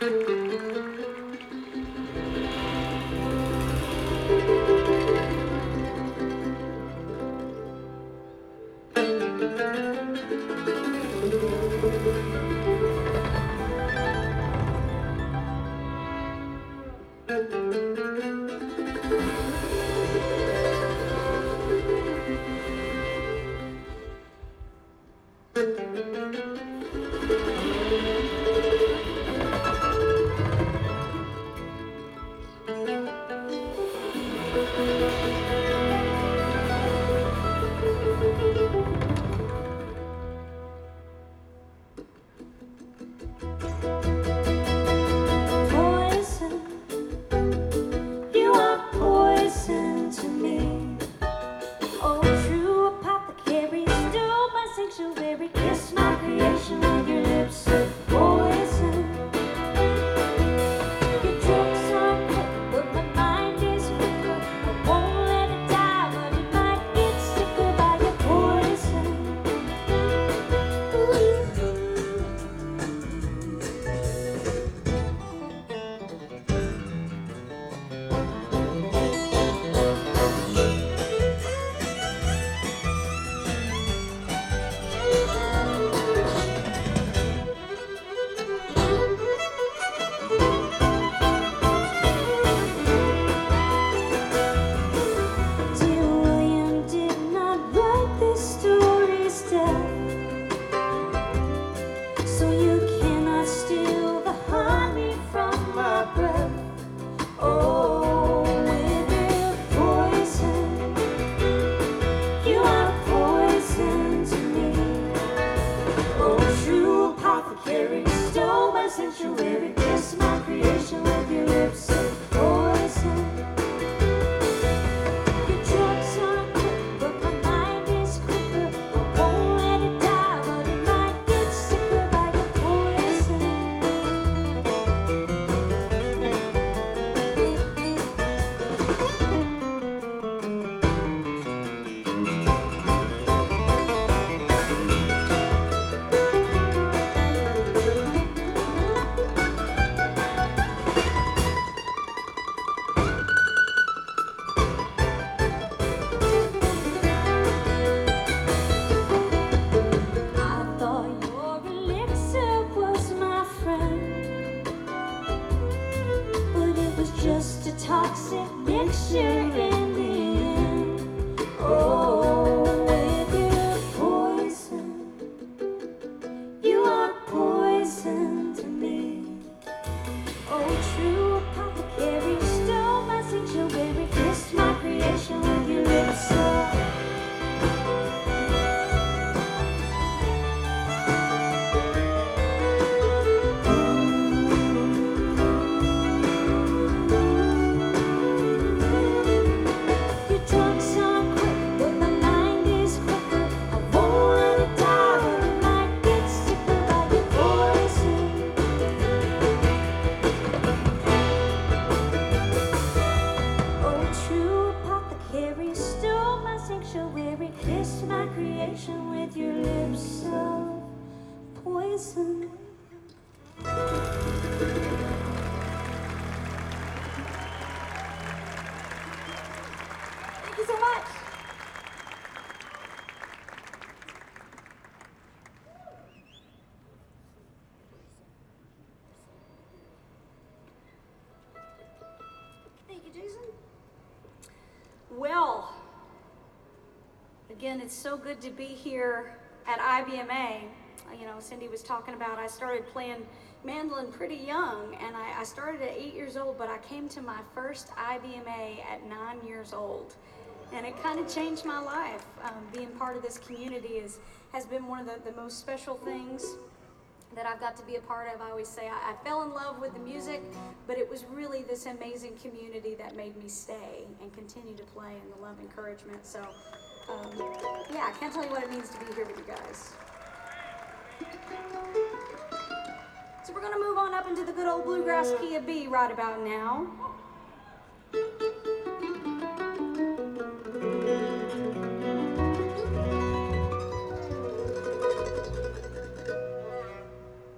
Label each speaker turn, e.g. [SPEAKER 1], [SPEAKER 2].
[SPEAKER 1] Well, again, it's so good to be here at IBMA. You know, Cindy was talking about I started playing mandolin pretty young, and I started at 8 years old, but I came to my first IBMA at 9 years old. And it kind of changed my life. Being part of this community has been one of the most special things that I've got to be a part of. I always say I fell in love with the music, but it was really this amazing community that made me stay and continue to play, and the love, encouragement. So, yeah, I can't tell you what it means to be here with you guys. So we're gonna move on up into the good old bluegrass key of B right about now.